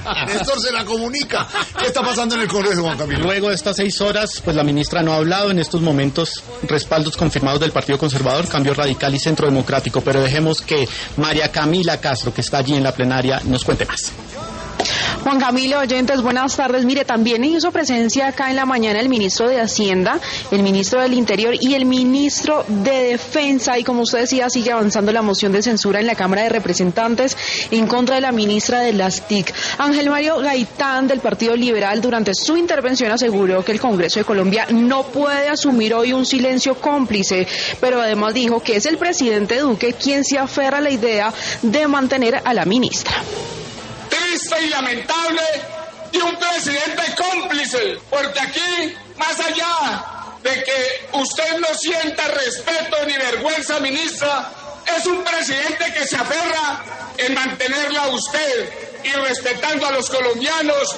Néstor se la comunica. ¿Qué está pasando en el Congreso, Juan Camilo? Luego de estas 6 horas, pues la ministra no ha hablado. En estos momentos, respaldos confirmados del Partido Conservador, Cambio Radical y Centro Democrático. Pero dejemos que María Camila Castro, que está allí en la plenaria, nos cuente más. Juan Camilo, oyentes, buenas tardes. Mire, también hizo presencia acá en la mañana el ministro de Hacienda, el ministro del Interior y el ministro de Defensa. Y como usted decía, sigue avanzando la moción de censura en la Cámara de Representantes en contra de la ministra de las TIC. Ángel Mario Gaitán, del Partido Liberal, durante su intervención aseguró que el Congreso de Colombia no puede asumir hoy un silencio cómplice, pero además dijo que es el presidente Duque quien se aferra a la idea de mantener a la ministra. Triste y lamentable y un presidente cómplice, porque aquí, más allá de que usted no sienta respeto ni vergüenza, ministra, es un presidente que se aferra en mantenerla a usted y respetando a los colombianos.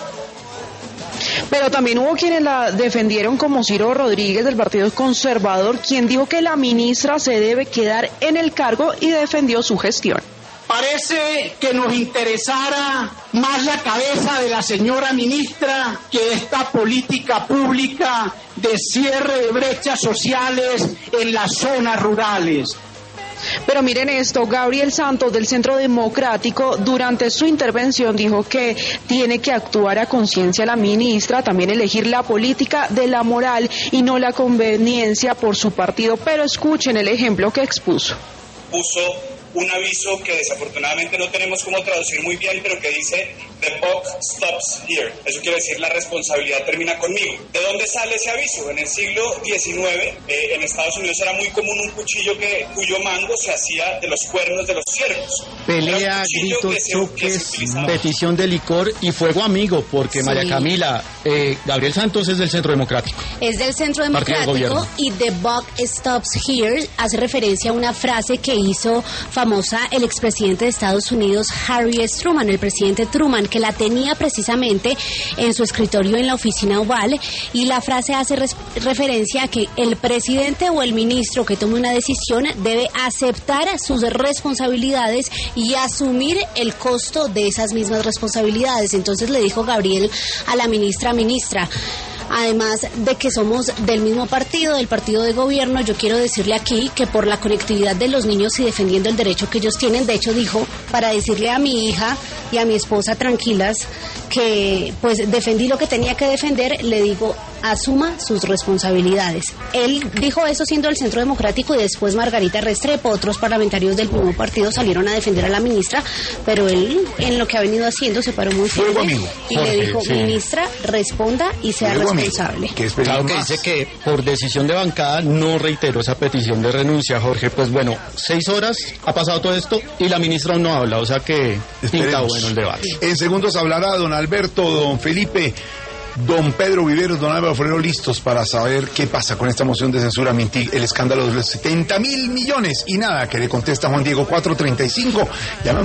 Pero también hubo quienes la defendieron, como Ciro Rodríguez del Partido Conservador, quien dijo que la ministra se debe quedar en el cargo y defendió su gestión. Parece que nos interesara más la cabeza de la señora ministra que esta política pública de cierre de brechas sociales en las zonas rurales. Pero miren esto, Gabriel Santos del Centro Democrático durante su intervención dijo que tiene que actuar a conciencia la ministra, también elegir la política de la moral y no la conveniencia por su partido. Pero escuchen el ejemplo que expuso. Puso un aviso que desafortunadamente no tenemos cómo traducir muy bien, pero que dice "The buck stops here". Eso quiere decir la responsabilidad termina conmigo. ¿De dónde sale ese aviso? En el siglo XIX, en Estados Unidos era muy común un cuchillo cuyo mango se hacía de los cuernos de los ciervos. Pelea, gritos, choques, petición de licor y fuego amigo, porque sí. María Camila, Gabriel Santos es del Centro Democrático. Es del Centro Democrático y "The buck stops here" hace referencia a una frase que hizo famosa el expresidente de Estados Unidos, Harry S. Truman, el presidente Truman, que la tenía precisamente en su escritorio en la oficina oval, y la frase hace referencia a que el presidente o el ministro que tome una decisión debe aceptar sus responsabilidades y asumir el costo de esas mismas responsabilidades. Entonces le dijo Gabriel a la ministra, además de que somos del mismo partido, del partido de gobierno, yo quiero decirle aquí que por la conectividad de los niños y defendiendo el derecho que ellos tienen, de hecho dijo, para decirle a mi hija y a mi esposa tranquilas que pues defendí lo que tenía que defender, le digo, asuma sus responsabilidades. Él dijo eso siendo el Centro Democrático y después Margarita Restrepo, otros parlamentarios del mismo partido salieron a defender a la ministra, pero él en lo que ha venido haciendo se paró muy firme y le dijo, ministra, responda y sea responsable. Claro que dice que por decisión de bancada no reiteró esa petición de renuncia, Jorge. Pues bueno, 6 horas ha pasado todo esto y la ministra aún no habla, o sea que pinta bueno el debate. En segundos hablará don Alberto, don Felipe, don Pedro Viveros, don Álvaro Forero, listos para saber qué pasa con esta moción de censura, el escándalo de los 70.000 millones. Y nada, que le contesta Juan Diego 435. Ya no